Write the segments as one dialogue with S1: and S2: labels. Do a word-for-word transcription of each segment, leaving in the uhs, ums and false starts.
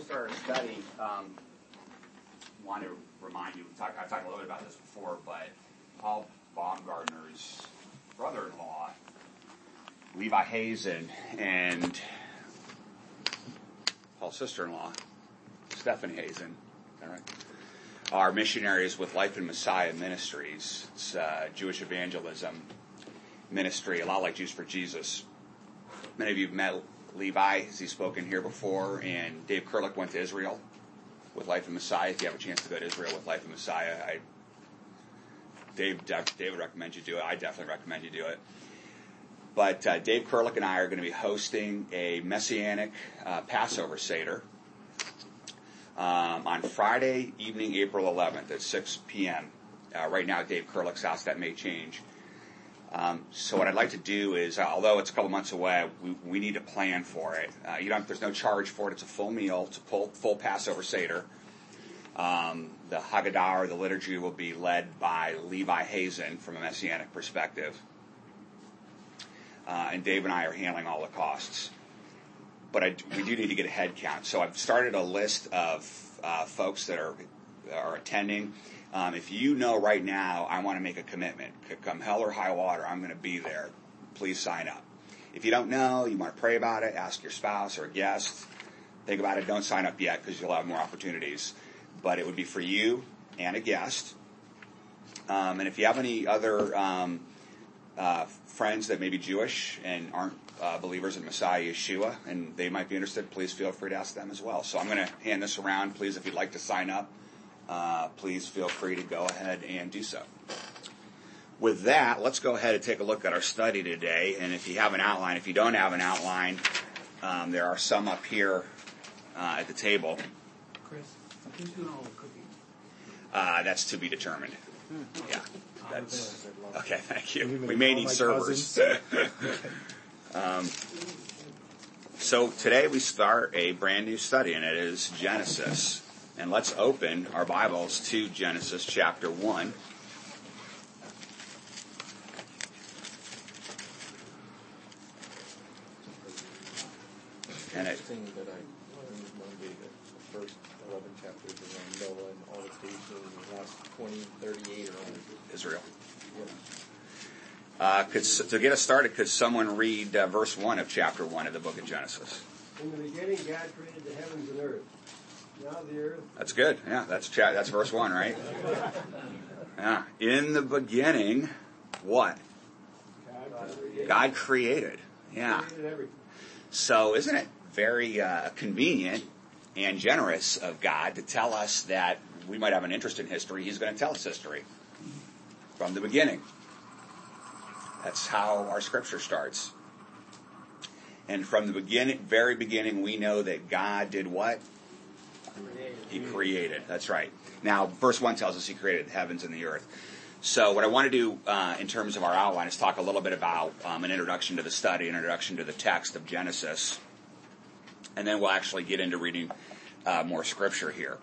S1: start our study, um, I want to remind you, talk, I've talked a little bit about this before, but Paul Baumgartner's brother-in-law, Levi Hazen, and Paul's sister-in-law, Stephanie Hazen, all right, are missionaries with Life in Messiah Ministries. It's uh, Jewish evangelism ministry, a lot like Jews for Jesus. Many of you have met Levi, as he's spoken here before, and Dave Kurlick went to Israel with Life in Messiah. If you have a chance to go to Israel with Life in Messiah, I, Dave, Dave would recommend you do it. I definitely recommend you do it. But uh, Dave Kurlick and I are going to be hosting a Messianic uh, Passover Seder um, on Friday evening, April eleventh at six p.m. Uh, right now at Dave Kurlick's house. That may change. Um, so what I'd like to do is, uh, although it's a couple months away, we, we need to plan for it. Uh, you don't, there's no charge for it. It's a full meal. It's a full, full Passover Seder. Um, the Haggadah, or the liturgy, will be led by Levi Hazen from a Messianic perspective. Uh, and Dave and I are handling all the costs. But I, we do need to get a head count. So I've started a list of uh, folks that are are attending. Um, if you know right now, I want to make a commitment, come hell or high water, I'm going to be there, please sign up. If you don't know, you want to pray about it, ask your spouse or a guest, think about it, don't sign up yet because you'll have more opportunities. But it would be for you and a guest. Um, and if you have any other um, uh, friends that may be Jewish and aren't uh, believers in Messiah Yeshua, and they might be interested, please feel free to ask them as well. So I'm going to hand this around. Please, if you'd like to sign up, Uh, please feel free to go ahead and do so. With that, let's go ahead and take a look at our study today. And if you have an outline, if you don't have an outline, um, there are some up here uh, at the table.
S2: Chris, who's doing all the cooking?
S1: Uh, that's to be determined.
S2: Hmm.
S1: Yeah. That's okay. Thank you. We may need
S2: my
S1: servers. um, so today we start a brand new study, and it is Genesis. And let's open our Bibles to Genesis chapter one.
S3: And it, thing that I learned Monday, that the first eleven chapters are on Noah, and all the creation, and the last twenty, thirty-eight are on
S1: Israel.
S3: Yeah.
S1: Uh, could, to get us started, could someone read uh, verse one of chapter one of the book of Genesis?
S4: In the beginning, God created the heavens and earth. Now the earth.
S1: That's good. Yeah, that's cha- that's verse one, right? Yeah. In the beginning, what?
S4: God created.
S1: God created. Yeah.
S4: Created everything.
S1: So isn't it very uh, convenient and generous of God to tell us that we might have an interest in history? He's going to tell us history from the beginning. That's how our scripture starts. And from the beginning, very beginning, we know that God did what? He created. That's right. Now, verse one tells us he created the heavens and the earth. So what I want to do uh, in terms of our outline is talk a little bit about um, an introduction to the study, an introduction to the text of Genesis. And then we'll actually get into reading uh, more scripture here.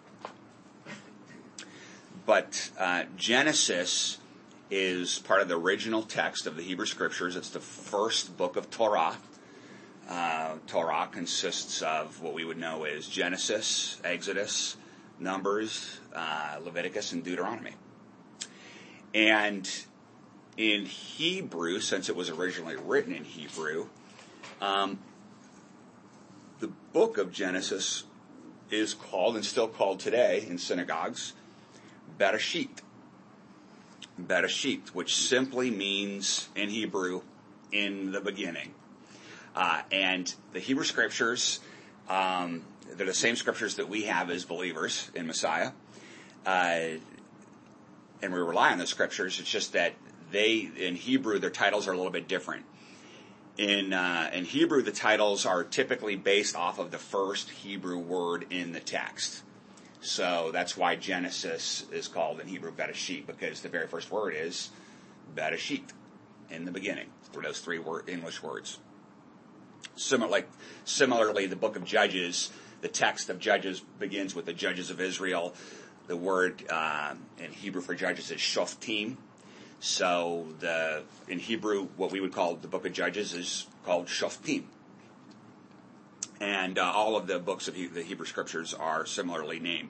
S1: But uh, Genesis is part of the original text of the Hebrew Scriptures. It's the first book of Torah. Uh, Torah consists of what we would know as Genesis, Exodus, Numbers, uh, Leviticus, and Deuteronomy. And in Hebrew, since it was originally written in Hebrew, um, the book of Genesis is called, and still called today in synagogues, Bereshit. Bereshit, which simply means in Hebrew, in the beginning. Uh, and the Hebrew Scriptures, um, they're the same Scriptures that we have as believers in Messiah. Uh, and we rely on the Scriptures. It's just that they, in Hebrew, their titles are a little bit different. In, uh, in Hebrew, the titles are typically based off of the first Hebrew word in the text. So that's why Genesis is called in Hebrew Bereshit, because the very first word is Bereshit, in the beginning, for those three word, English words. Similar, like, similarly, the book of Judges, the text of Judges begins with the judges of Israel. The word uh, in Hebrew for judges is shoftim. So the in Hebrew, what we would call the book of Judges is called shoftim. And uh, all of the books of he- the Hebrew Scriptures are similarly named.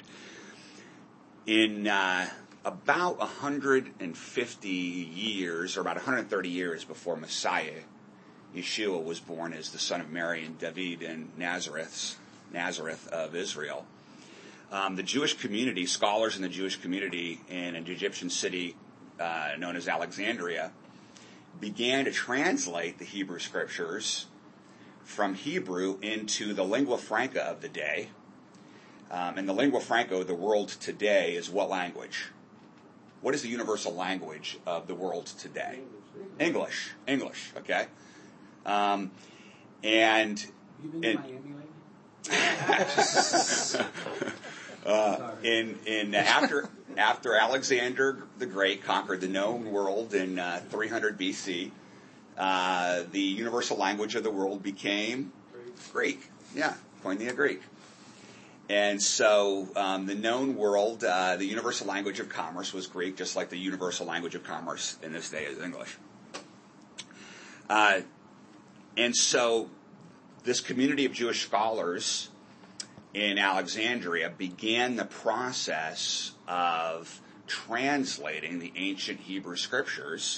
S1: In uh, about one hundred fifty years, or about one hundred thirty years before Messiah, Yeshua was born as the son of Mary and David in Nazareth, Nazareth of Israel. Um, the Jewish community, scholars in the Jewish community in an Egyptian city uh, known as Alexandria, began to translate the Hebrew Scriptures from Hebrew into the lingua franca of the day. Um, and the lingua franca of the world today is what language? What is the universal language of the world today? English. English, okay? Um, and
S2: You been
S1: in,
S2: to Miami lately?
S1: uh, in in after after Alexander the Great conquered the known world in uh, three hundred B C, uh, the universal language of the world became Greek. Yeah, Koinonia Greek. And so um, the known world, uh, the universal language of commerce was Greek, just like the universal language of commerce in this day is English. Uh, and so this community of Jewish scholars in Alexandria began the process of translating the ancient Hebrew Scriptures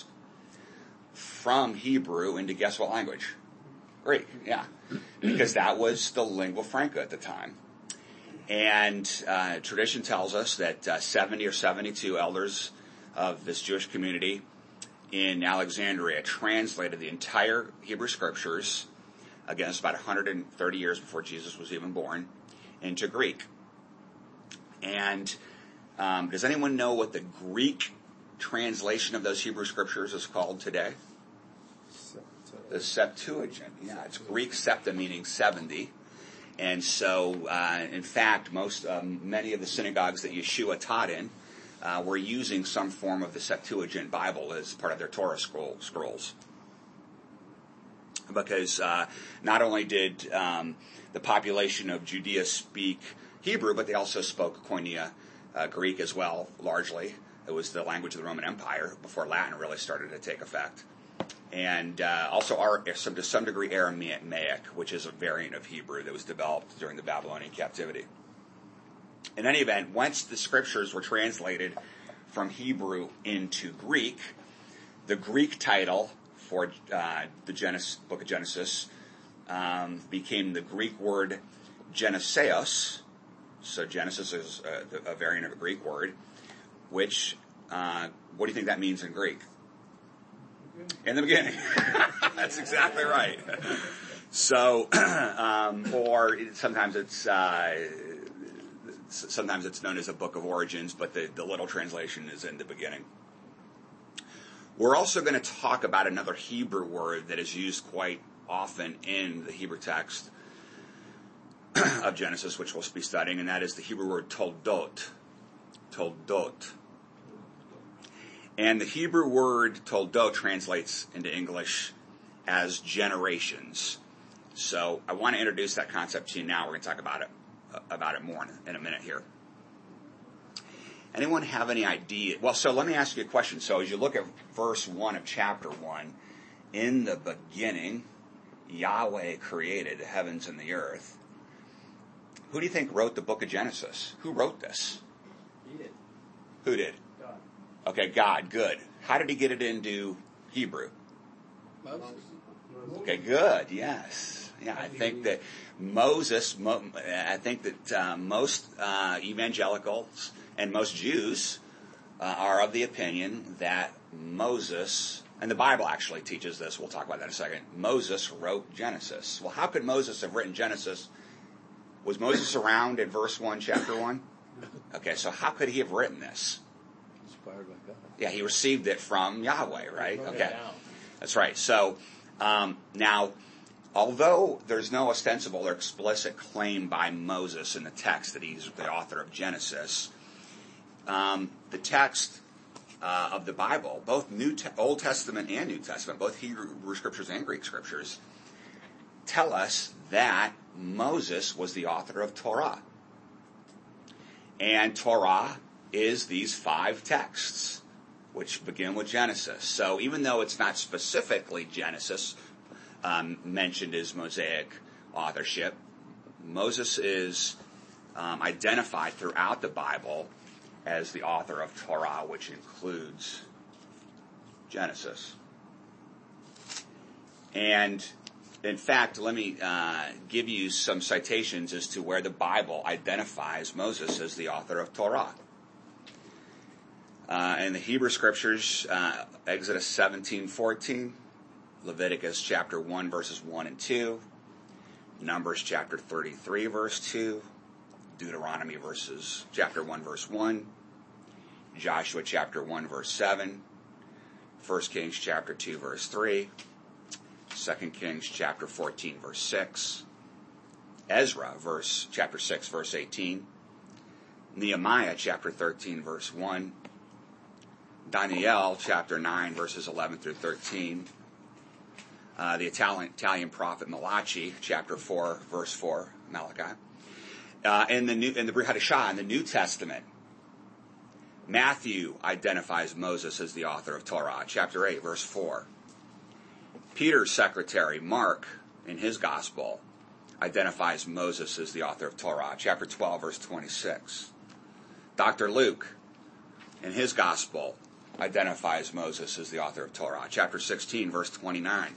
S1: from Hebrew into, guess what language? Greek, yeah. Because that was the lingua franca at the time. And uh, tradition tells us that uh, seventy or seventy-two elders of this Jewish community in Alexandria translated the entire Hebrew Scriptures, again, it's about one hundred thirty years before Jesus was even born, into Greek. And um, does anyone know what the Greek translation of those Hebrew Scriptures is called today? The Septuagint. Yeah, it's Greek septa, meaning seventy. And so, uh, in fact, most, um, many of the synagogues that Yeshua taught in uh, were using some form of the Septuagint Bible as part of their Torah scroll, scrolls. Because uh, not only did um, the population of Judea speak Hebrew, but they also spoke Koinonia uh, Greek as well, largely. It was the language of the Roman Empire before Latin really started to take effect. And uh, also our, some, to some degree Aramaic, which is a variant of Hebrew that was developed during the Babylonian captivity. In any event, once the Scriptures were translated from Hebrew into Greek, the Greek title for uh, the Genesis, book of Genesis um, became the Greek word Geneseos. So Genesis is a, a variant of a Greek word, which, uh, what do you think that means in Greek? In the beginning. That's exactly right. So, um, or sometimes it's uh, sometimes it's known as a book of origins, but the, the literal translation is in the beginning. We're also going to talk about another Hebrew word that is used quite often in the Hebrew text of Genesis, which we'll be studying, and that is the Hebrew word toldot. Toldot. And the Hebrew word toldot translates into English as generations. So I want to introduce that concept to you now. We're going to talk about it uh, about it more in, in a minute here. Anyone have any idea? Well, so let me ask you a question. So as you look at verse one of chapter one, in the beginning, Yahweh created the heavens and the earth. Who do you think wrote the book of Genesis? Who wrote this?
S4: He did.
S1: Who did?
S4: God.
S1: Okay, God, good. How did he get it into Hebrew?
S2: Moses.
S1: Okay, good, yes. Yeah, I think that Moses, mo, I think that uh, most uh, evangelicals and most Jews uh, are of the opinion that Moses, and the Bible actually teaches this, we'll talk about that in a second, Moses wrote Genesis. Well, how could Moses have written Genesis? Was Moses around at verse one, chapter one? Okay, so how could he have written this?
S3: Inspired by God.
S1: Yeah, he received it from Yahweh, right? Okay, that's right. So um, now, although there's no ostensible or explicit claim by Moses in the text that he's the author of Genesis, um, the text uh, of the Bible, both New Te- Old Testament and New Testament, both Hebrew Scriptures and Greek Scriptures, tell us that Moses was the author of Torah. And Torah is these five texts, which begin with Genesis. So even though it's not specifically Genesis um, mentioned as Mosaic authorship, Moses is um, identified throughout the Bible as the author of Torah, which includes Genesis. And in fact, let me uh, give you some citations as to where the Bible identifies Moses as the author of Torah. Uh, in the Hebrew Scriptures, uh, Exodus seventeen fourteen, Leviticus chapter one, verses one and two, Numbers chapter thirty-three, verse two, Deuteronomy verses chapter one, verse one, Joshua chapter one, verse seven, First Kings chapter two, verse three, Second Kings chapter fourteen, verse six, Ezra verse chapter six, verse eighteen, Nehemiah chapter thirteen, verse one, Daniel chapter nine, verses eleven through thirteen, uh, the Italian, Italian prophet Malachi chapter four, verse four, Malachi, uh, in the new in the Brit Hadashah in the New Testament. Matthew identifies Moses as the author of Torah, chapter eight, verse four. Peter's secretary, Mark, in his gospel, identifies Moses as the author of Torah, chapter twelve, verse twenty-six. Doctor Luke, in his gospel, identifies Moses as the author of Torah, chapter sixteen, verse twenty-nine.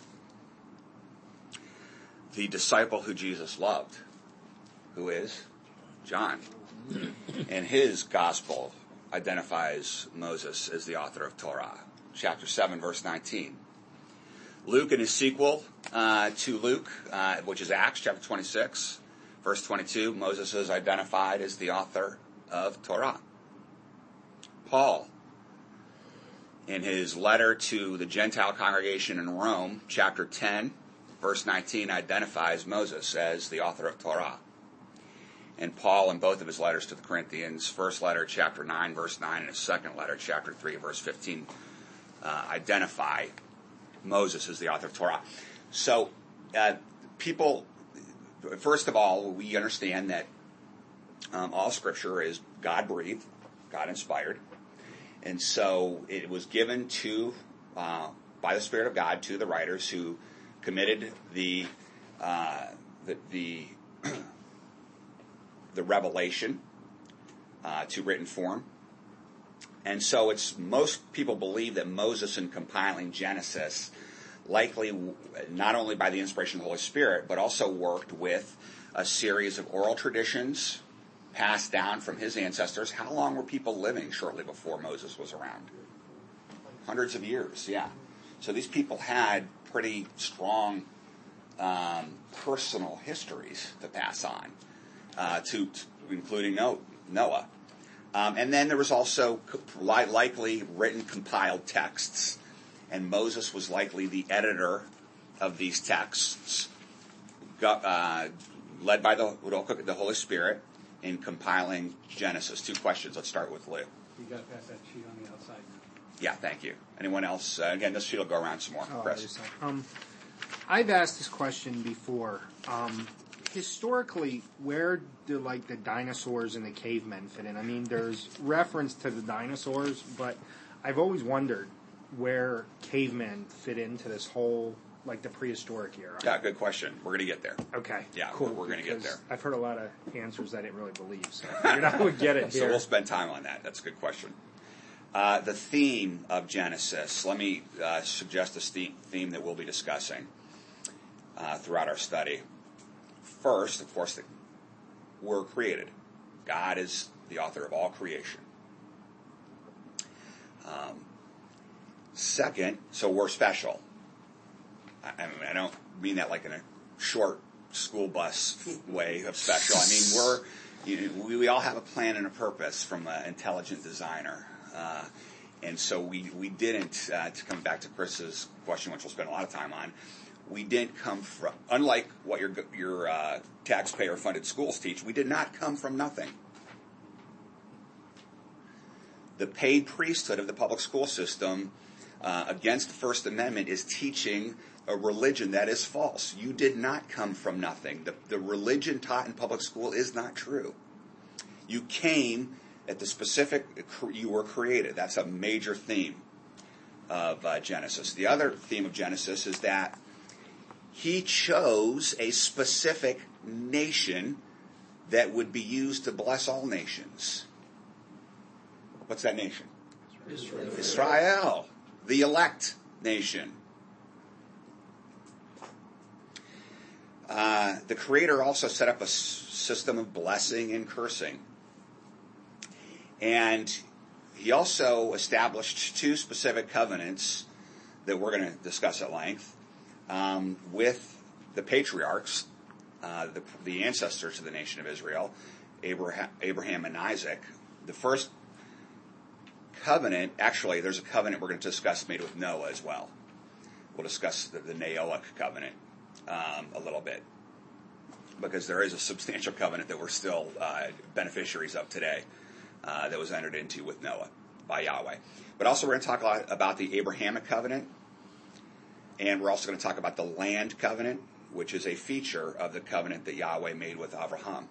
S1: The disciple who Jesus loved, who is John, in his gospel, identifies Moses as the author of Torah, chapter seven, verse nineteen. Luke, in his sequel uh, to Luke, uh, which is Acts chapter twenty-six, verse twenty-two, Moses is identified as the author of Torah. Paul, in his letter to the Gentile congregation in Rome, chapter ten, verse nineteen, identifies Moses as the author of Torah. And Paul, in both of his letters to the Corinthians, first letter, chapter nine, verse nine, and his second letter, chapter three, verse fifteen, uh, identify Moses is the author of Torah. So, uh, people, first of all, we understand that um, all Scripture is God-breathed, God-inspired, and so it was given to, uh, by the Spirit of God, to the writers who committed the uh, the the, the revelation uh, to written form. And so it's, most people believe that Moses, in compiling Genesis, likely not only by the inspiration of the Holy Spirit, but also worked with a series of oral traditions passed down from his ancestors. How long were people living shortly before Moses was around? Hundreds of years, yeah. So these people had pretty strong um, personal histories to pass on, uh, to, to including Noah. Um, and then there was also likely written, compiled texts, and Moses was likely the editor of these texts, uh, led by the, the Holy Spirit in compiling Genesis. Two questions. Let's start with Lou.
S2: You got to pass that sheet on the outside now.
S1: Yeah, thank you. Anyone else? Uh, again, this sheet will go around some more.
S5: Oh,
S1: Chris.
S5: Um, I've asked this question before. Um, Historically, where do like the dinosaurs and the cavemen fit in? I mean, there's reference to the dinosaurs, but I've always wondered where cavemen fit into this whole, like, the prehistoric era.
S1: Yeah, good question. We're going to get there.
S5: Okay.
S1: Yeah,
S5: cool.
S1: we're, we're going to get there.
S5: I've heard a lot of answers I didn't really believe, so I figured I would get it here.
S1: So we'll spend time on that. That's a good question. Uh, the theme of Genesis. Let me uh, suggest a theme that we'll be discussing uh, throughout our study. First, of course, we're created. God is the author of all creation. Um, second, so we're special. I, I, mean, I don't mean that like in a short school bus way of special. I mean, we're you know, we, we all have a plan and a purpose from an intelligent designer. Uh, and so we, we didn't, uh, to come back to Chris's question, which we'll spend a lot of time on, we didn't come from, unlike what your your uh, taxpayer-funded schools teach, we did not come from nothing. The paid priesthood of the public school system uh, against the First Amendment is teaching a religion that is false. You did not come from nothing. The, the religion taught in public school is not true. You came at the specific, you were created. That's a major theme of uh, Genesis. The other theme of Genesis is that he chose a specific nation that would be used to bless all nations. What's that nation?
S4: Israel.
S1: Israel, the elect nation. Uh, the Creator also set up a s- system of blessing and cursing. And he also established two specific covenants that we're going to discuss at length um, with the patriarchs, uh, the, the ancestors of the nation of Israel, Abraham, Abraham and Isaac. The first covenant, actually, there's a covenant we're going to discuss made with Noah as well. We'll discuss the, the Noahic covenant um, a little bit, because there is a substantial covenant that we're still uh, beneficiaries of today uh, that was entered into with Noah by Yahweh. But also we're going to talk a lot about the Abrahamic covenant, and we're also going to talk about the land covenant, which is a feature of the covenant that Yahweh made with Abraham.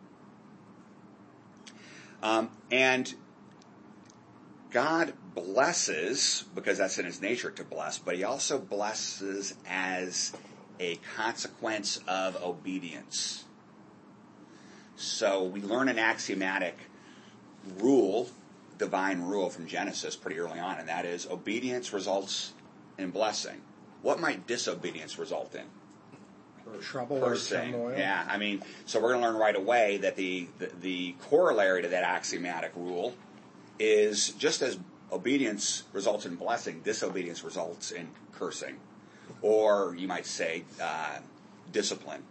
S1: Um, and God blesses, because that's in his nature to bless, but he also blesses as a consequence of obedience. So we learn an axiomatic rule, divine rule from Genesis pretty early on, and that is obedience results in blessing. What might disobedience result in?
S5: Trouble or
S1: Cursing.
S5: turmoil.
S1: Yeah, I mean, so we're going to learn right away that the, the, the corollary to that axiomatic rule is just as obedience results in blessing, disobedience results in cursing. Or you might say uh, discipline.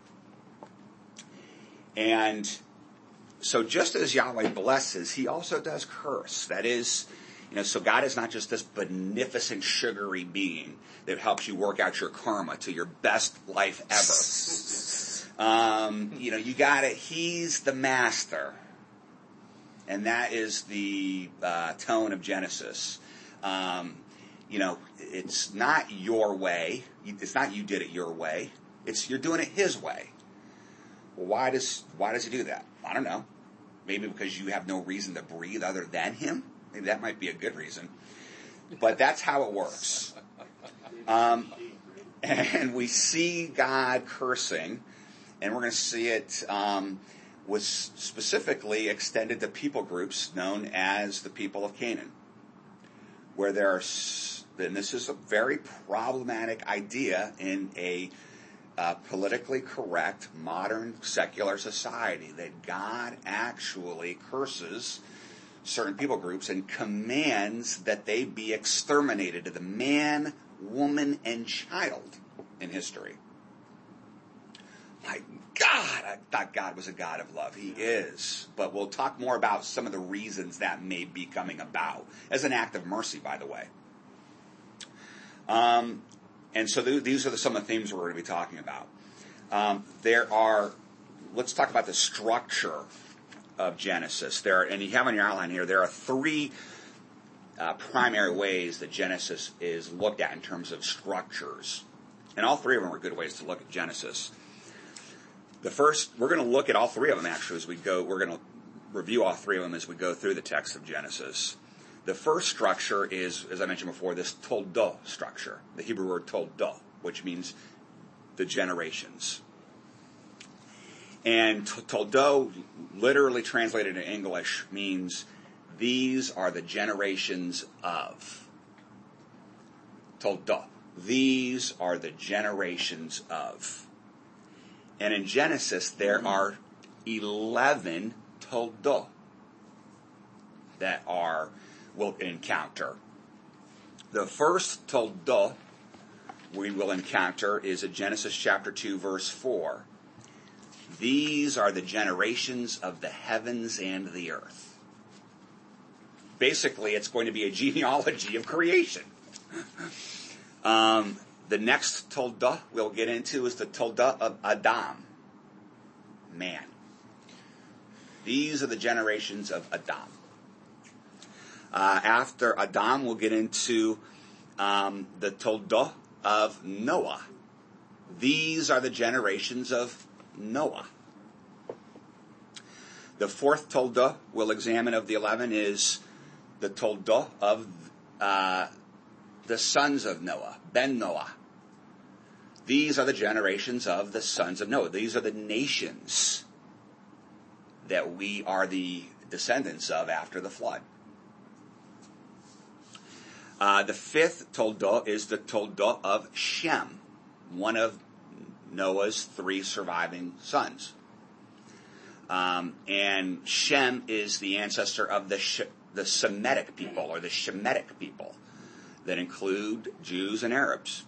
S1: And so just as Yahweh blesses, he also does curse. That is, you know, so God is not just this beneficent, sugary being that helps you work out your karma to your best life ever. um, you know, you got it. He's the master. And that is the uh, tone of Genesis. Um, you know, it's not your way. It's not you did it your way. It's you're doing it his way. Well, why does why does he do that? I don't know. Maybe because you have no reason to breathe other than him. Maybe that might be a good reason. But that's how it works. Um, and we see God cursing, and we're going to see it um, was specifically extended to people groups known as the people of Canaan, where there are, and this is a very problematic idea in a uh, politically correct modern secular society, that God actually curses certain people groups and commands that they be exterminated to the man, woman, and child in history. My God, I thought God was a God of love. He is. But we'll talk more about some of the reasons that may be coming about as an act of mercy, by the way. Um, and so th- these are the, some of the themes we're going to be talking about. Um, there are, let's talk about the structure of Genesis. There, and you have on your outline here, there are three uh, primary ways that Genesis is looked at in terms of structures. And all three of them are good ways to look at Genesis. The first, we're going to look at all three of them actually as we go. We're going to review all three of them as we go through the text of Genesis. The first structure is, as I mentioned before, this toldo structure, the Hebrew word toldo, which means the generations. And toldo, literally translated in English, means these are the generations of. Toldo. These are the generations of. And in Genesis, there are eleven toldo that are, we'll encounter. The first toldo we will encounter is in Genesis chapter two, verse four. These are the generations of the heavens and the earth. Basically, it's going to be a genealogy of creation. Um, the next tolda we'll get into is the tolda of Adam, man. These are the generations of Adam. Uh, after Adam, we'll get into um, the tolda of Noah. These are the generations of Noah. The fourth tolda we'll examine of the eleven is the tolda of uh, the sons of Noah, Ben Noah. These are the generations of the sons of Noah. These are the nations that we are the descendants of after the flood. Uh, the fifth Toldah is the Toldah of Shem, one of Noah's three surviving sons. Um, and Shem is the ancestor of the Sh- the Semitic people, or the Shemitic people, that include Jews and Arabs.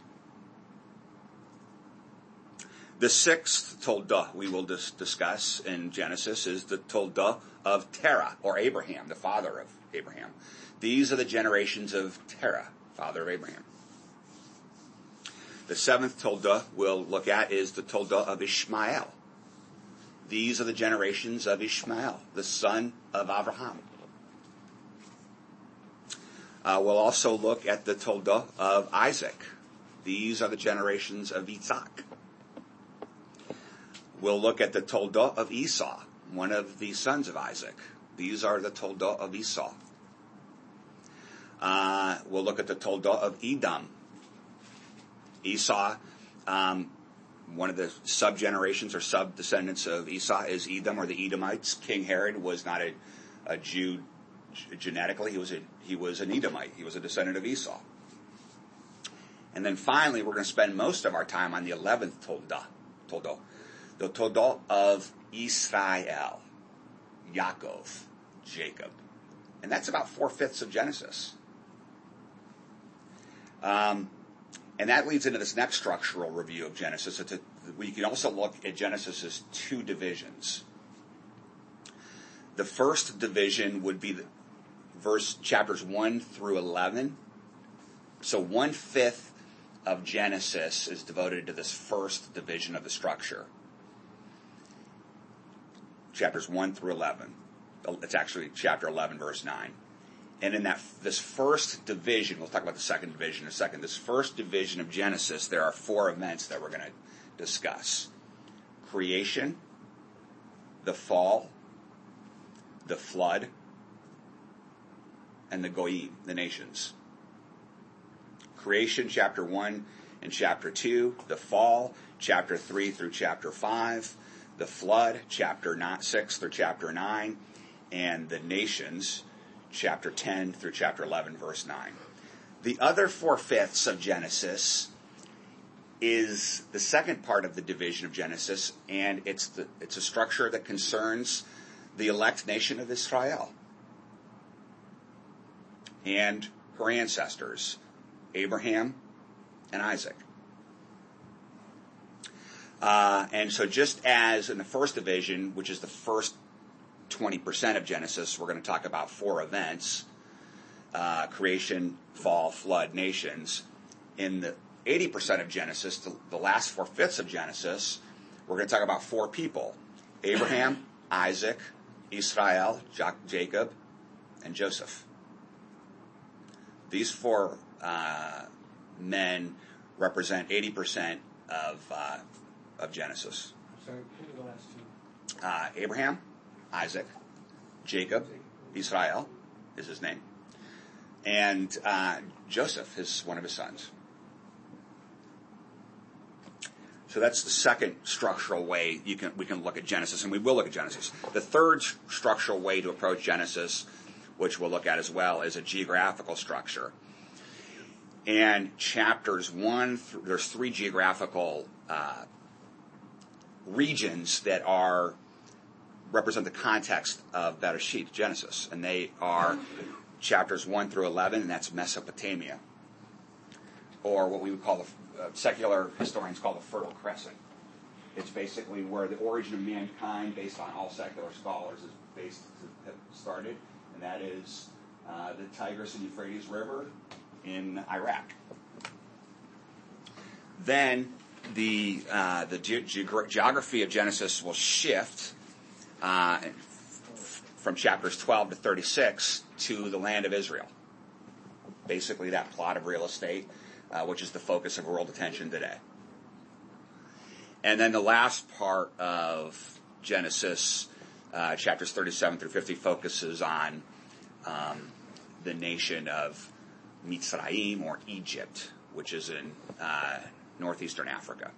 S1: The sixth Toldah we will dis- discuss in Genesis is the Toldah of Terah, or Abraham, the father of Abraham. These are the generations of Terah, father of Abraham. The seventh Toldah we'll look at is the Toldah of Ishmael. These are the generations of Ishmael, the son of Abraham. Uh, we'll also look at the Toldah of Isaac. These are the generations of Isaac. We'll look at the Toldah of Esau, one of the sons of Isaac. These are the Toldah of Esau. Uh, we'll look at the Toldah of Edom. Esau, um, one of the sub-generations or sub-descendants of Esau is Edom, or the Edomites. King Herod was not a, a Jew g- genetically. He was a, he was an Edomite. He was a descendant of Esau. And then finally, we're going to spend most of our time on the eleventh Toldah, Toldah, the Toldah of Israel, Yaakov, Jacob. And that's about four-fifths of Genesis. Um, and that leads into this next structural review of Genesis. It's a, we can also look at Genesis as two divisions. The first division would be the verse chapters one through eleven. So one-fifth of Genesis is devoted to this first division of the structure. Chapters one through eleven. It's actually chapter eleven, verse nine. And in that this first division, we'll talk about the second division in a second. This first division of Genesis, there are four events that we're going to discuss. Creation, the fall, the flood, and the Goyim, the nations. Creation, chapter one and chapter two. The fall, chapter three through chapter five. The flood, chapter six through chapter nine. And the nations, chapter ten through chapter eleven, verse nine. The other four-fifths of Genesis is the second part of the division of Genesis, and it's the, it's a structure that concerns the elect nation of Israel and her ancestors, Abraham and Isaac. Uh, and so just as in the first division, which is the first twenty percent of Genesis, we're going to talk about four events, uh, creation, fall, flood, nations. In the eighty percent of Genesis, the, the last four-fifths of Genesis, we're going to talk about four people: Abraham, Isaac, Israel, Jacob, and Joseph. These four uh, men represent eighty percent of, uh, of Genesis.
S2: Sorry, who are the last two?
S1: Uh, Abraham, Isaac, Jacob, Israel is his name, and uh, Joseph is one of his sons. So that's the second structural way you can we can look at Genesis, and we will look at Genesis. The third structural way to approach Genesis, which we'll look at as well, is a geographical structure. And chapters one, th- there's three geographical uh, regions that are represent the context of Bereshit, Genesis, and they are chapters one through eleven, and that's Mesopotamia, or what we would call the uh, secular historians call the Fertile Crescent. It's basically where the origin of mankind, based on all secular scholars, is based have started, and that is uh, the Tigris and Euphrates River in Iraq. Then the uh, the ge- ge- geography of Genesis will shift Uh, from chapters twelve to thirty-six to the land of Israel. Basically that plot of real estate, uh, which is the focus of world attention today. And then the last part of Genesis, uh, chapters thirty-seven through fifty, focuses on um, the nation of Mitzrayim, or Egypt, which is in uh, northeastern Africa.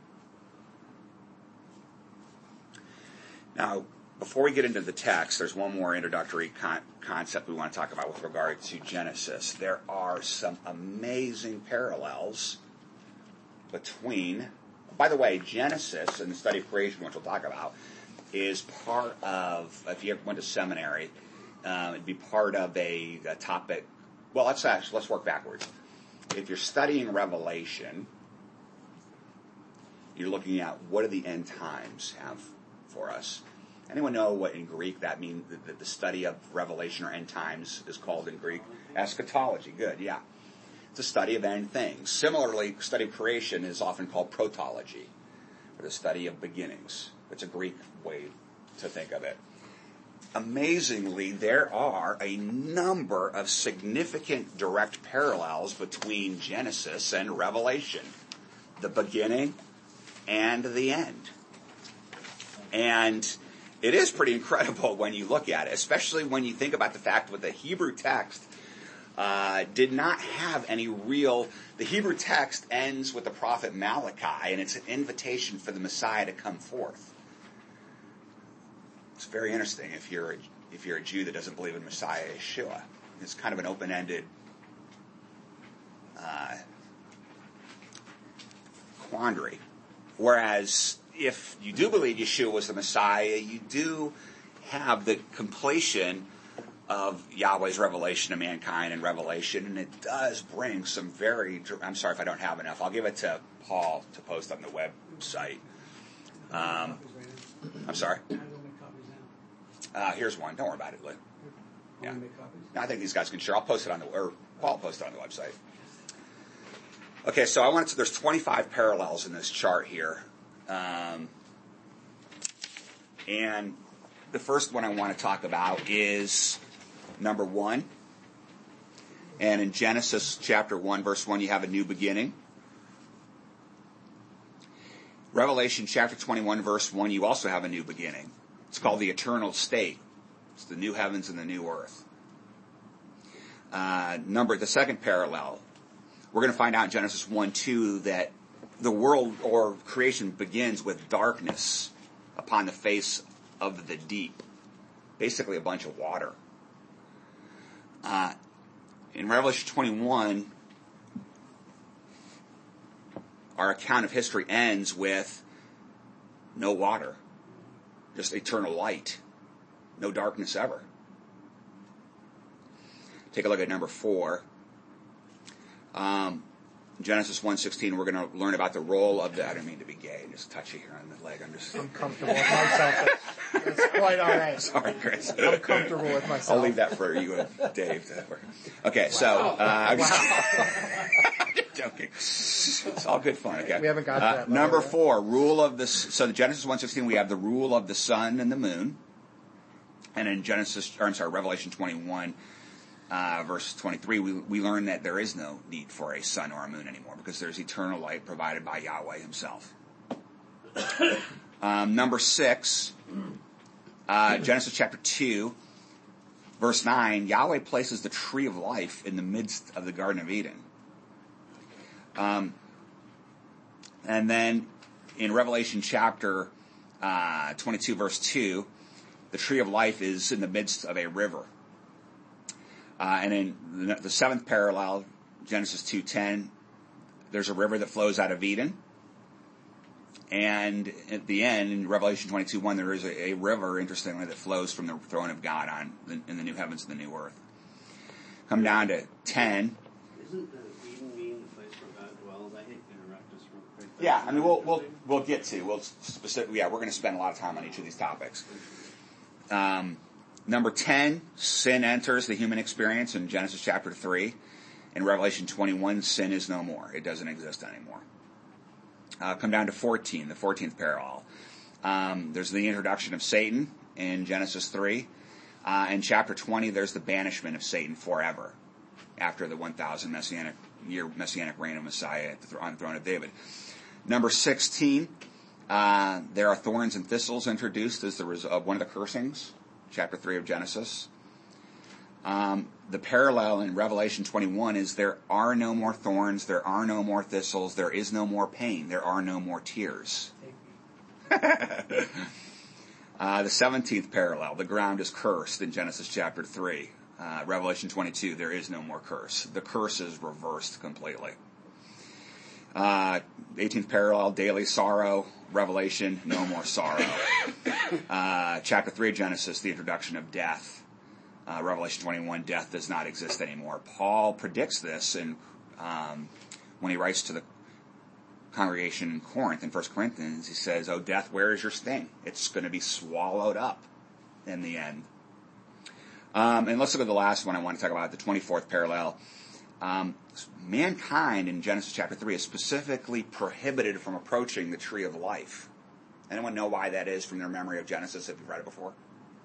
S1: Now, before we get into the text, there's one more introductory con- concept we want to talk about with regard to Genesis. There are some amazing parallels between, by the way, Genesis and the study of creation, which we'll talk about, is part of, if you ever went to seminary, um, it'd be part of a, a topic. Well, let's actually, let's work backwards. If you're studying Revelation, you're looking at what do the end times have for us. Anyone know what in Greek that means, that the study of Revelation or end times is called in Greek? Eschatology. Good, yeah. It's a study of end things. Similarly, study of creation is often called protology, or the study of beginnings. It's a Greek way to think of it. Amazingly, there are a number of significant direct parallels between Genesis and Revelation, the beginning and the end. And it is pretty incredible when you look at it, especially when you think about the fact that the Hebrew text uh, did not have any real... The Hebrew text ends with the prophet Malachi, and it's an invitation for the Messiah to come forth. It's very interesting if you're a, if you're a Jew that doesn't believe in Messiah Yeshua. It's kind of an open-ended uh, quandary. Whereas if you do believe Yeshua was the Messiah, you do have the completion of Yahweh's revelation to mankind in Revelation, and it does bring some very... I'm sorry if I don't have enough. I'll give it to Paul to post on the website. Um, I'm sorry? Uh, here's one. Don't worry about it, Lou. Yeah. No, I think these guys can share. I'll post it on the... Or Paul will post it on the website. Okay, so I wanted to... There's twenty-five parallels in this chart here. Um, and the first one I want to talk about is number one. And in Genesis chapter one, verse one, you have a new beginning. Revelation chapter twenty-one, verse one, you also have a new beginning. It's called the eternal state. It's the new heavens and the new earth. Uh, number, the second parallel, we're going to find out in Genesis one two that the world or creation begins with darkness upon the face of the deep. Basically a bunch of water. Uh, in Revelation twenty-one, our account of history ends with no water. Just eternal light. No darkness ever. Take a look at number four. Um, Genesis one sixteen, we're going to learn about the role of the... I don't mean to be gay. Just touchy here on the leg. I'm just...
S5: I'm comfortable with myself. It's quite all right.
S1: Sorry, Chris.
S5: I'm comfortable with myself.
S1: I'll leave that for you and Dave. To work. Okay, so... Uh, I'm just joking. It's all good fun, okay?
S5: We haven't got to
S1: uh,
S5: that.
S1: Number
S5: yet.
S1: four, rule of the... So in Genesis one sixteen, we have the rule of the sun and the moon. And in Genesis... Or I'm sorry, Revelation twenty-one... Uh, verse twenty-three, we, we learn that there is no need for a sun or a moon anymore because there's eternal light provided by Yahweh himself. um, number six, uh, Genesis chapter two, verse nine, Yahweh places the tree of life in the midst of the Garden of Eden. Um, and then in Revelation chapter uh, twenty-two, verse two, the tree of life is in the midst of a river. Uh, and in the, the seventh parallel, Genesis two ten, there's a river that flows out of Eden. And at the end, in Revelation twenty-two one, there is a, a river, interestingly, that flows from the throne of God on the, in the new heavens and the new earth. Come down to ten.
S6: Isn't the Eden mean the place where God dwells? I hate to interrupt us real quick.
S1: Yeah, I mean, we'll we'll we'll get to we'll specific. Yeah, we're going to spend a lot of time on each of these topics. Um. Number ten, sin enters the human experience in Genesis chapter three. In Revelation twenty-one, sin is no more. It doesn't exist anymore. Uh, come down to fourteen, the fourteenth parallel. Um, there's the introduction of Satan in Genesis three. Uh, in chapter twenty, there's the banishment of Satan forever after the one thousand messianic year messianic reign of Messiah at the th- on the throne of David. Number sixteen, uh, there are thorns and thistles introduced as the res- uh, one of the cursings. Chapter three of Genesis. Um, the parallel in Revelation twenty-one is there are no more thorns, there are no more thistles, there is no more pain, there are no more tears. uh, the seventeenth parallel, the ground is cursed in Genesis chapter three. Uh, Revelation twenty-two, there is no more curse. The curse is reversed completely. Uh, eighteenth parallel, daily sorrow. Revelation, no more sorrow. Uh, chapter three of Genesis, the introduction of death. Uh, Revelation twenty-one, death does not exist anymore. Paul predicts this in, um, when he writes to the congregation in Corinth in First Corinthians. He says, "Oh, death, where is your sting? It's going to be swallowed up in the end." Um, and let's look at the last one I want to talk about, the twenty-fourth parallel. Um, mankind in Genesis chapter three is specifically prohibited from approaching the tree of life. Anyone know why that is from their memory of Genesis, if you've read it before?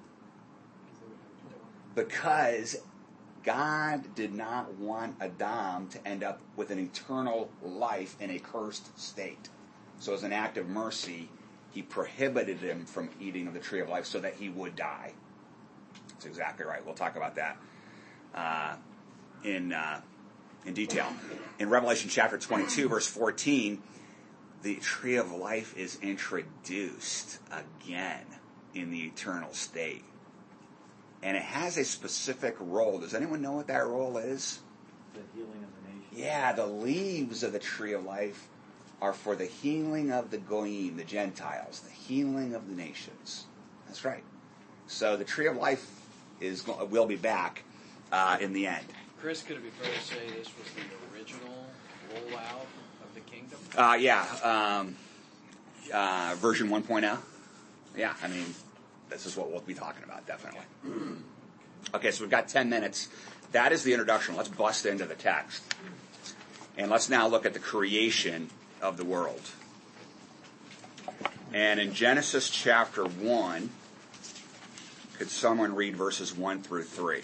S1: Because God did not want Adam to end up with an eternal life in a cursed state. So as an act of mercy, he prohibited him from eating of the tree of life so that he would die. That's exactly right. We'll talk about that uh, in uh, in detail. In Revelation chapter twenty-two, verse fourteen, the tree of life is introduced again in the eternal state. And it has a specific role. Does anyone know what that role is?
S3: The healing of the nation.
S1: Yeah, the leaves of the tree of life are for the healing of the goyim, the Gentiles, the healing of the nations. That's right. So the tree of life is will be back uh, in the end.
S2: Chris, could it be fair to say this was the original rollout of the kingdom?
S1: Uh, yeah, um, uh, version one point oh. Yeah, I mean, this is what we'll be talking about, definitely. Okay, so we've got ten minutes. That is the introduction. Let's bust into the text. And let's now look at the creation of the world. And in Genesis chapter one, could someone read verses one through three?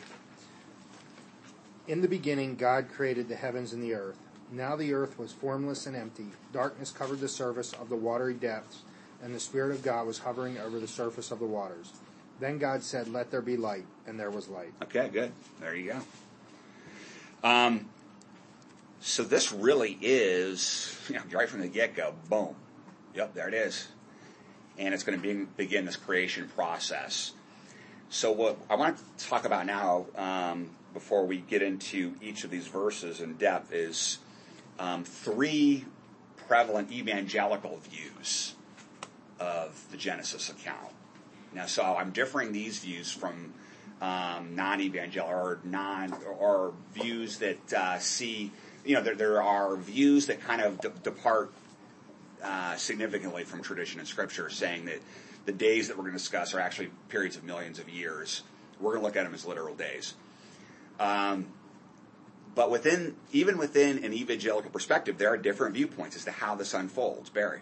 S5: In the beginning, God created the heavens and the earth. Now the earth was formless and empty. Darkness covered the surface of the watery depths, and the Spirit of God was hovering over the surface of the waters. Then God said, "Let there be light," and there was light.
S1: Okay, good. There you go. Um, so this really is, you know, right from the get-go, boom. Yep, there it is. And it's going to be, begin this creation process. So what I want to talk about now, um, before we get into each of these verses in depth, is um, three prevalent evangelical views of the Genesis account. Now, so I'm differing these views from um, non-evangelical or non or views that uh, see, you know, there, there are views that kind of de- depart uh, significantly from tradition and Scripture, saying that the days that we're going to discuss are actually periods of millions of years. We're going to look at them as literal days. Um, but within, even within an evangelical perspective, there are different viewpoints as to how this unfolds. Barry.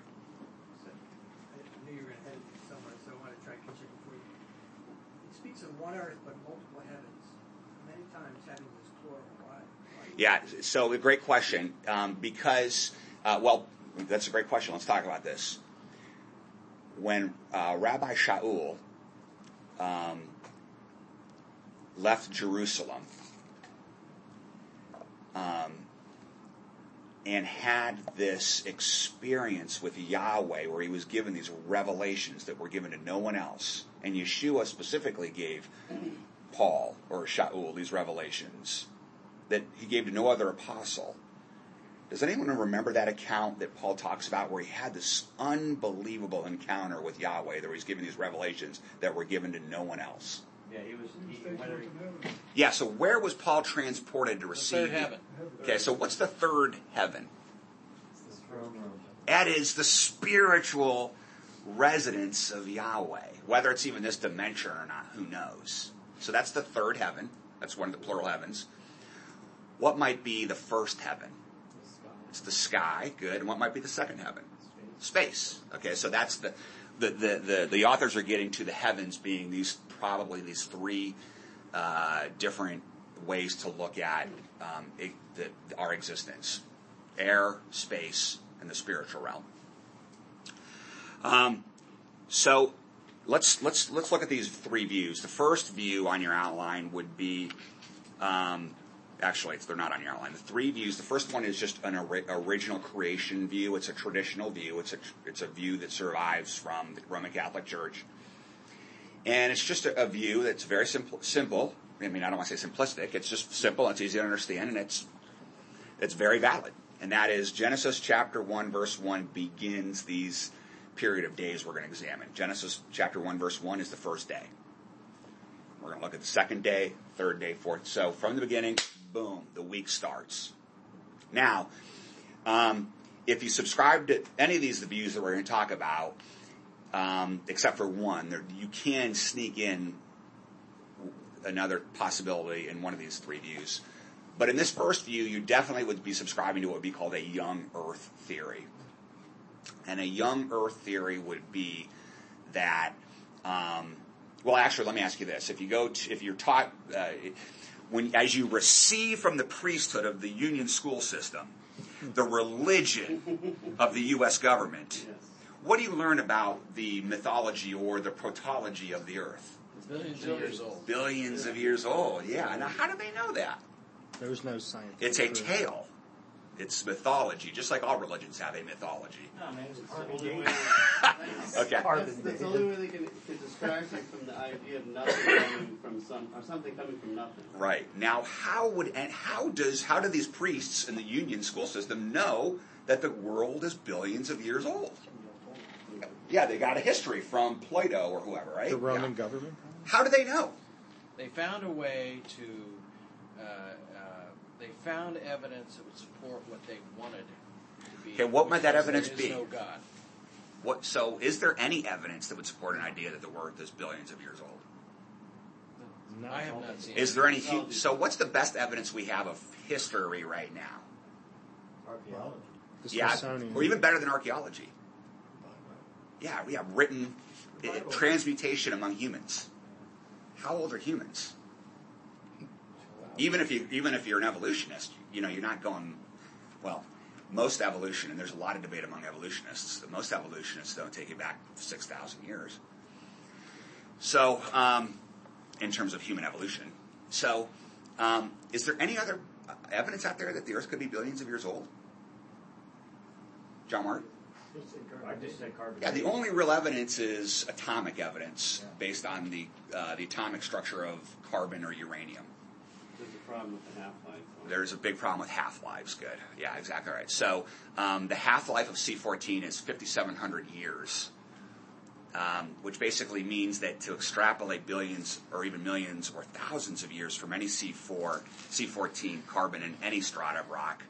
S7: I knew you were going to head somewhere, so I want to try to catch it before you. It speaks of one earth, but multiple heavens. Many times having this plural. Why? Why?
S1: Yeah, so a great question. Um, because, uh, well, that's a great question. Let's talk about this. When uh, Rabbi Shaul um, left Jerusalem um, and had this experience with Yahweh where he was given these revelations that were given to no one else, and Yeshua specifically gave Paul or Shaul these revelations that he gave to no other apostle. Does anyone remember that account that Paul talks about where he had this unbelievable encounter with Yahweh, where he's given these revelations that were given to no one else?
S6: Yeah, he was. He, whether,
S1: Yeah, so where was Paul transported to
S2: The
S1: receive?
S2: third heaven.
S1: Okay, so what's the third heaven?
S3: It's the throne room.
S1: That is the spiritual residence of Yahweh. Whether it's even this dimension or not, who knows? So that's the third heaven. That's one of the plural heavens. What might be the first heaven? It's the sky, good. And what might be the second heaven? Space. Okay, so that's the the the the, the authors are getting to the heavens being these probably these three uh, different ways to look at um, it, the, our existence: air, space, and the spiritual realm. Um, so let's let's let's look at these three views. The first view on your outline would be Um, actually, it's, they're not on your outline. The three views. The first one is just an ori- original creation view. It's a traditional view. It's a it's a view that survives from the Roman Catholic Church, and it's just a, a view that's very simple. Simple. I mean, I don't want to say simplistic. It's just simple. It's easy to understand, and it's it's very valid. And that is Genesis chapter one, verse one begins these period of days we're going to examine. Genesis chapter one, verse one is the first day. We're going to look at the second day, third day, fourth. So from the beginning, boom, the week starts. Now, um, if you subscribe to any of these the views that we're going to talk about, um, except for one, there, you can sneak in another possibility in one of these three views. But in this first view, you definitely would be subscribing to what would be called a young earth theory. And a young earth theory would be that, um, well, actually, let me ask you this. If you go to, if you're taught, uh, when, as you receive from the priesthood of the Union school system, the religion of the U S government,
S6: Yes.
S1: what do you learn about the mythology or the protology of the earth?
S2: Billions of years old.
S1: Billions of years old, yeah. Now, how do they know that?
S5: There's no science.
S1: It's a tale. It's mythology, just like all religions have a mythology.
S6: No, man, it's the
S4: Carbon
S6: only way.
S4: dating.
S1: Okay.
S6: That's, that's the only way they can, can distract you from the idea of nothing coming from some, or something coming from nothing.
S1: Right. Now, how would and how does how do these priests in the Union school system know that the world is billions of years old? Yeah, they got a history from Plato or whoever, right?
S5: The Roman
S1: Yeah.
S5: government?
S1: How do they know?
S2: They found a way to, uh, uh, they found evidence that would support what they wanted to be.
S1: Okay, what might that
S2: because
S1: evidence
S2: there
S1: be?
S2: is no God.
S1: What? So, is there any evidence that would support an idea that the world is billions of years old?
S5: No.
S2: I have not seen
S1: Is
S2: it.
S1: there any? hu- So, what's the best evidence we have of history right now?
S4: Archaeology.
S5: The
S1: Yeah,
S5: Smithsonian.
S1: or even better than archaeology. Yeah, we have written uh, transmutation among humans. How old are humans? Even if you even if you're an evolutionist, you know you're not going. Well, most evolution, and there's a lot of debate among evolutionists. Most evolutionists don't take it back six thousand years. So, um, in terms of human evolution, so um, is there any other evidence out there that the Earth could be billions of years old? John Mark?
S4: I just said carbon.
S1: Yeah, the
S4: dating.
S1: only real evidence is atomic evidence
S4: Yeah.
S1: based on the uh, the atomic structure of carbon or uranium.
S6: There's a problem with the half-life.
S1: There's a big problem with half-lives. Good. Yeah, exactly right. So um, the half-life of C fourteen is fifty-seven hundred years, um, which basically means that to extrapolate billions or even millions or thousands of years from any C four, C fourteen carbon in any strata of rock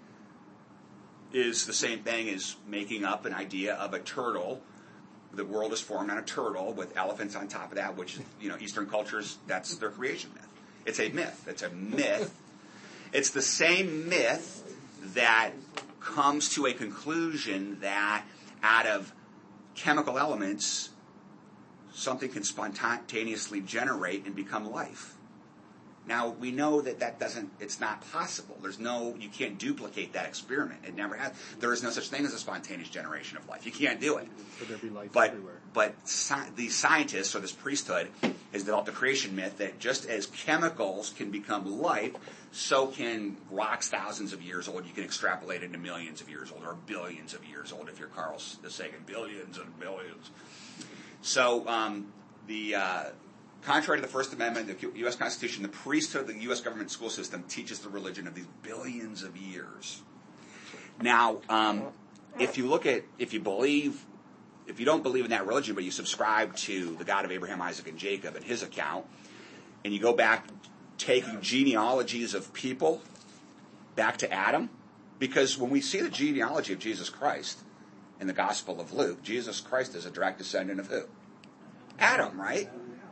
S1: is the same thing as making up an idea of a turtle. The world is formed on a turtle with elephants on top of that, which, you know, Eastern cultures, that's their creation myth. It's a myth. It's a myth. It's the same myth that comes to a conclusion that out of chemical elements, something can spontaneously generate and become life. Now, we know that that doesn't, it's not possible. There's no, you can't duplicate that experiment. It never has. There is no such thing as a spontaneous generation of life. You can't do it.
S5: Could there be life
S1: But,
S5: everywhere?
S1: but sci- these scientists, or this priesthood, has developed a creation myth that just as chemicals can become life, so can rocks thousands of years old. You can extrapolate into millions of years old, or billions of years old if you're Carl Sagan. Billions and billions. So, um, the, uh, contrary to the First Amendment, the U S Constitution, the priesthood of the U S government school system teaches the religion of these billions of years. Now, um, if you look at, if you believe, if you don't believe in that religion, but you subscribe to the God of Abraham, Isaac, and Jacob and his account, and you go back taking genealogies of people back to Adam, because when we see the genealogy of Jesus Christ in the Gospel of Luke, Jesus Christ is a direct descendant of who? Adam, right?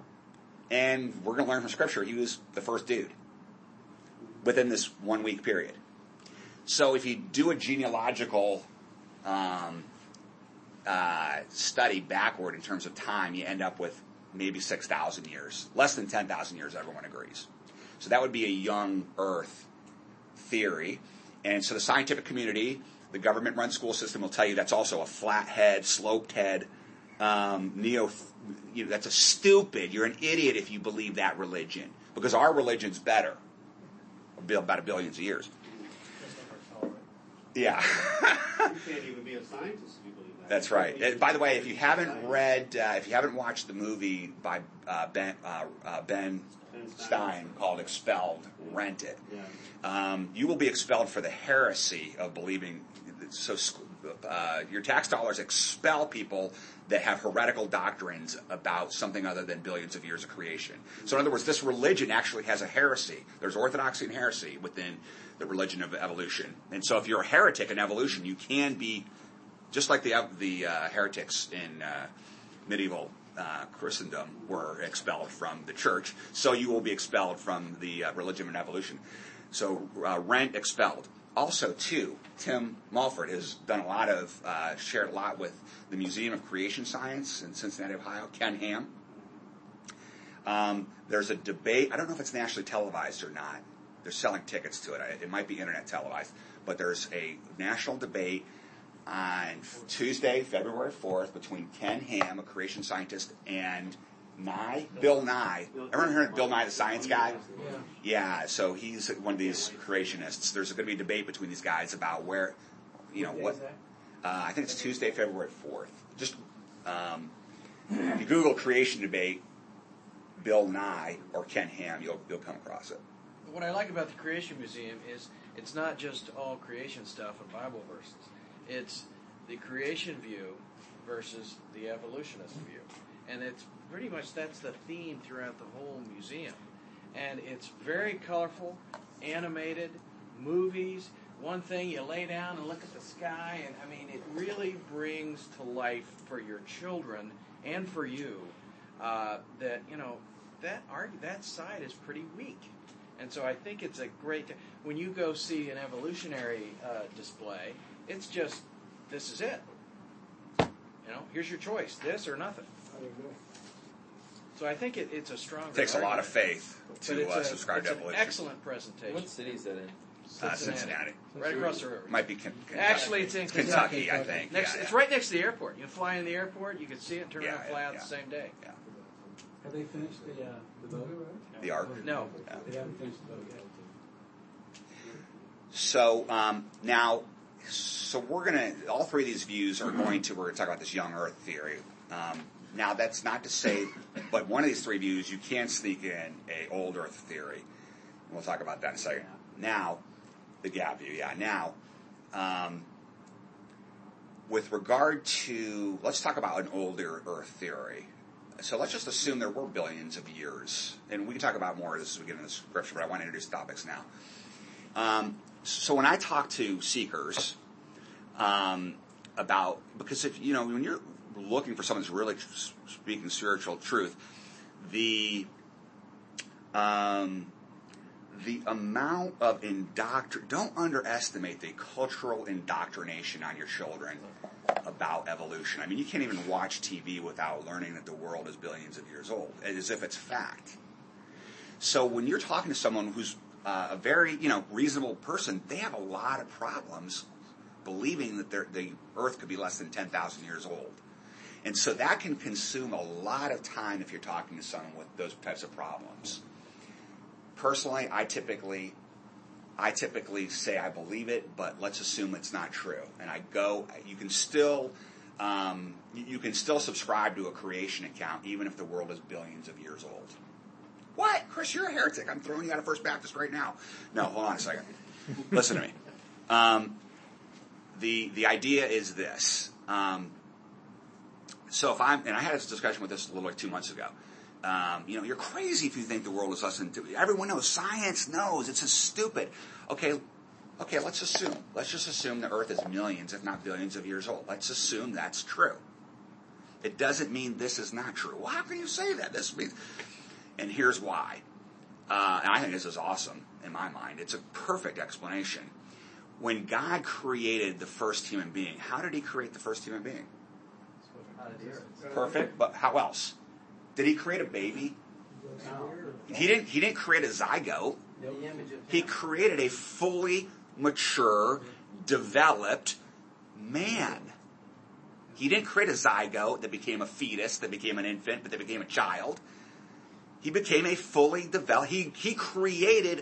S1: And we're going to learn from Scripture he was the first dude within this one week period. So if you do a genealogical um, uh, study backward in terms of time, you end up with maybe six thousand years. Less than ten thousand years, everyone agrees. So that would be a young Earth theory. And so the scientific community, the government-run school system will tell you that's also a flat head, sloped head, um, neo... You know, that's a stupid, you're an idiot if you believe that religion. Because our religion's better. about a billions of years.
S7: Just like our tolerance.
S1: Yeah.
S6: You can't even be a scientist if you believe that.
S1: That's right. And by the way, if you haven't read, uh, if you haven't watched the movie by uh, Ben uh, uh, Ben Stein called Expelled, rent it.
S6: Yeah.
S1: Um, you will be expelled for the heresy of believing. So uh, your tax dollars expel people that have heretical doctrines about something other than billions of years of creation. So in other words, this religion actually has a heresy. There's orthodoxy and heresy within the religion of evolution. And so if you're a heretic in evolution, you can be, just like the the uh, heretics in uh, medieval uh, Christendom were expelled from the church, so you will be expelled from the uh, religion of evolution. So uh, rent expelled. Also, too, Tim Mulford has done a lot of, uh, shared a lot with the Museum of Creation Science in Cincinnati, Ohio, Ken Ham. Um, there's a debate. I don't know if it's nationally televised or not. They're selling tickets to it. It might be internet televised. But there's a national debate on Tuesday, February fourth, between Ken Ham, a creation scientist, and Nye, Bill Nye. Everyone heard of Bill Nye, the science guy?
S7: Yeah.
S1: Yeah, so he's one of these creationists. There's going to be a debate between these guys about where, you know, what. Uh, I think it's Tuesday, February fourth. Just um, if you Google creation debate, Bill Nye or Ken Ham, you'll you'll come across it.
S2: What I like about the Creation Museum is it's not just all creation stuff and Bible verses. It's the creation view versus the evolutionist view. And it's pretty much that's the theme throughout the whole museum. And it's very colorful, animated, movies. One thing, you lay down and look at the sky, and I mean, it really brings to life for your children and for you uh, that, you know, that arg- that side is pretty weak. And so I think it's a great, t- when you go see an evolutionary uh, display, it's just, this is it. You know, here's your choice, this or nothing. So I think it, it's a stronger
S1: It takes a lot of
S2: argument.
S1: faith
S2: But
S1: to
S2: it's
S1: uh,
S2: a-
S1: subscribe
S2: it's
S1: to
S2: an
S1: evolution.
S2: excellent presentation.
S3: What city is that in?
S1: Uh, Cincinnati.
S2: Right across the river.
S1: Might be Ken- Kentucky.
S2: Actually, it's in
S1: Kentucky,
S2: Kentucky.
S1: I think.
S2: Next,
S1: yeah,
S2: it's
S1: yeah.
S2: right next to the airport. You can fly in the airport, you can see it, and turn
S1: Yeah,
S2: around and fly
S1: yeah,
S2: out
S1: yeah.
S2: the same day.
S1: Yeah.
S4: Have they finished the, uh, the boat?
S1: The ark.
S2: No.
S1: Yeah.
S4: They haven't finished the boat yet.
S1: So um, now, so we're gonna. All three of these views are going to. We're going to talk about this young Earth theory. Um, now, that's not to say, but one of these three views you can sneak in a old Earth theory. And we'll talk about that in a second. Now, the gap view. Yeah. Now, um, with regard to, let's talk about an older Earth theory. So let's just assume there were billions of years, and we can talk about more of this as we get into the scripture. But I want to introduce topics now. Um, so when I talk to seekers um, about, because if you know when you're looking for someone who's really speaking spiritual truth, the um, the amount of indoctr don't underestimate the cultural indoctrination on your children about evolution. I mean, you can't even watch T V without learning that the world is billions of years old, as if it's fact. So when you're talking to someone who's uh, a very, you know, reasonable person, they have a lot of problems believing that the Earth could be less than ten thousand years old. And so that can consume a lot of time if you're talking to someone with those types of problems. Personally, I typically, I typically say I believe it, but let's assume it's not true. And I go, you can still, um, you can still subscribe to a creation account even if the world is billions of years old. What? Chris, you're a heretic. I'm throwing you out of First Baptist right now. No, hold on a second. Listen to me. Um, the the idea is this. Um, so if I'm, and I had this discussion with this a little like two months ago. Um, you know, you're crazy if you think the world is less than two. Everyone knows. Science knows. It's just stupid. Okay, okay. Let's assume. Let's just assume the Earth is millions, if not billions, of years old. Let's assume that's true. It doesn't mean this is not true. Well, how can you say that? This means. And here's why. Uh, and I think this is awesome in my mind. It's a perfect explanation. When God created the first human being, how did he create the first human being? Perfect, but how else? Did he create a baby? He didn't, he didn't create a zygote. He created a fully mature, developed man. He didn't create a zygote that became a fetus, that became an infant, but that became a child. He became a fully developed, he, he created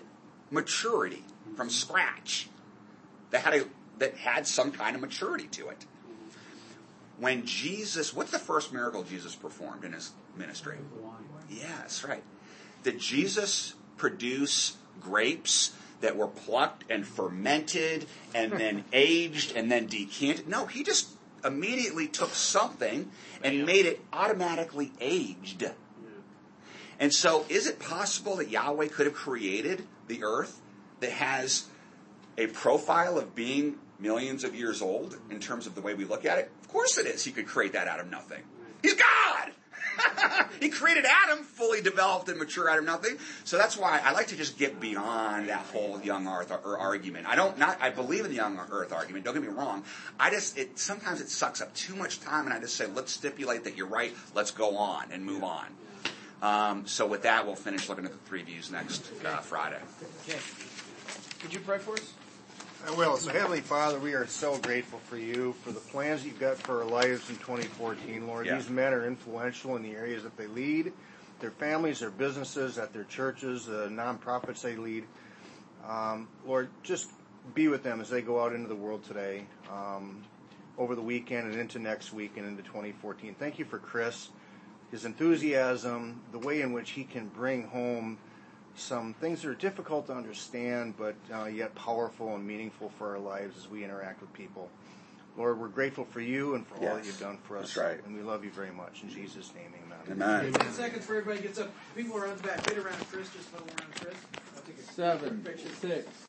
S1: maturity from scratch. That had a, that had some kind of maturity to it. When Jesus, what's the first miracle Jesus performed in his ministry? Yes, right. Did Jesus produce grapes that were plucked and fermented and then aged and then decanted? No, he just immediately took something and made it automatically aged. And so is it possible that Yahweh could have created the earth that has a profile of being millions of years old in terms of the way we look at it? Of course it is. He could create that out of nothing. He's God! He created Adam fully developed and mature out of nothing. So that's why I like to just get beyond that whole young earth or argument. I don't not I believe in the young earth argument. Don't get me wrong. I just it sometimes it sucks up too much time, and I just say let's stipulate that you're right. Let's go on and move on. Um, so with that, we'll finish looking at the three views next uh, Friday.
S2: Okay. Could you pray for us?
S8: I will. So, Heavenly Father, we are so grateful for you, for the plans you've got for our lives in twenty fourteen, Lord.
S1: Yeah.
S8: These men are influential in the areas that they lead, their families, their businesses, at their churches, the nonprofits they lead. Um, Lord, just be with them as they go out into the world today, um, over the weekend and into next week and into twenty fourteen. Thank you for Chris, his enthusiasm, the way in which he can bring home some things that are difficult to understand, but uh, yet powerful and meaningful for our lives as we interact with people. Lord, we're grateful for you and for all that
S1: Yes,
S8: you've done for us.
S1: that's right.
S8: And we love you very much. In Jesus' name, amen.
S1: Amen.
S2: Ten seconds for everybody gets up. People around the back, get around Chris, just follow around Chris. I'll take a
S3: Seven,
S2: quick picture.
S3: six,